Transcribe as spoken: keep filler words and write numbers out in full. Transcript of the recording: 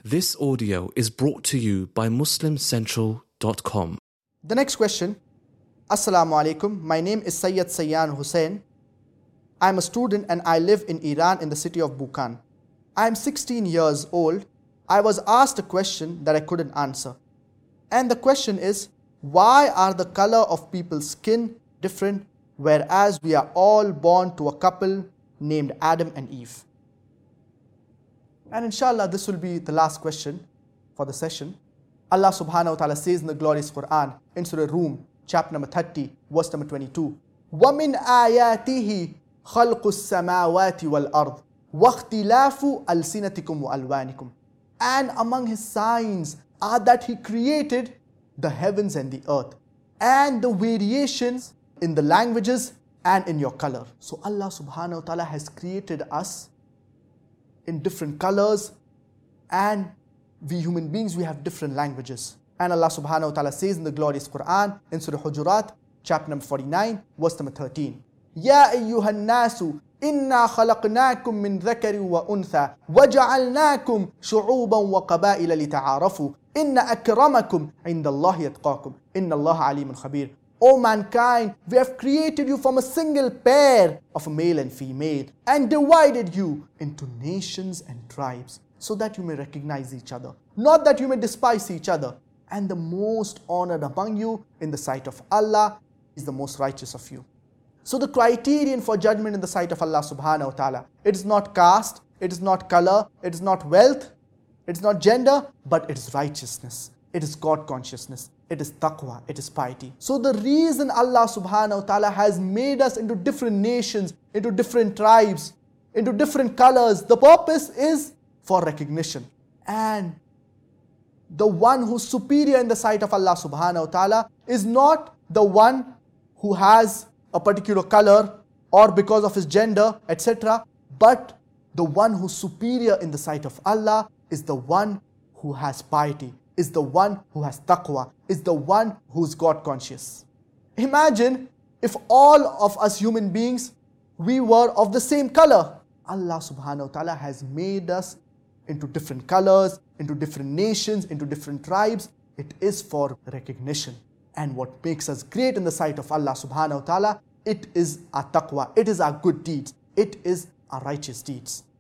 This audio is brought to you by muslim central dot com. The next question. Assalamu alaikum. My name is Sayyid Sayyan Hussain. I am a student and I live in Iran in the city of Bukan. I am sixteen years old. I was asked a question that I couldn't answer. And the question is, why are the color of people's skin different, whereas we are all born to a couple named Adam and Eve? And inshallah, this will be the last question for the session. Allah subhanahu wa ta'ala says in the glorious Quran, in Surah Rum, chapter number thirty, verse number twenty-two, وَمِنْ آيَاتِهِ خَلْقُ السَّمَاوَاتِ وَالْأَرْضِ وَاخْتِلَافُ أَلْسِنَتِكُمْ وَأَلْوَانِكُمْ. And among His signs are that He created the heavens and the earth, and the variations in the languages and in your color. So Allah subhanahu wa ta'ala has created us in different colors, and we human beings, we have different languages. And Allah subhanahu wa ta'ala says in the glorious Quran, in Surah Hujurat, chapter number forty-nine, verse number thirteen, Ya ayyuhan nasu, inna khalaqnakum min dhakari wa untha, wa ja'alnakum shu'uban wa qabaila lita'arafu, inna akramakum indallahi atqakum, inna Allah alimun khabir. O mankind, we have created you from a single pair of a male and female, and divided you into nations and tribes, so that you may recognize each other, not that you may despise each other. And the most honored among you in the sight of Allah is the most righteous of you. So the criterion for judgment in the sight of Allah subhanahu wa ta'ala, it is not caste, it is not color, it is not wealth, it is not gender, but it is righteousness, it is God consciousness, it is taqwa, it is piety. So the reason Allah subhanahu wa ta'ala has made us into different nations, into different tribes, into different colors, the purpose is for recognition. And the one who's superior in the sight of Allah subhanahu wa ta'ala is not the one who has a particular color or because of his gender, et cetera. But the one who's superior in the sight of Allah is the one who has piety, is the one who has taqwa, is the one who's God conscious. Imagine if all of us human beings, we were of the same color. Allah subhanahu wa ta'ala has made us into different colors, into different nations, into different tribes. It is for recognition. And what makes us great in the sight of Allah subhanahu wa ta'ala, it is our taqwa, it is our good deeds, it is our righteous deeds.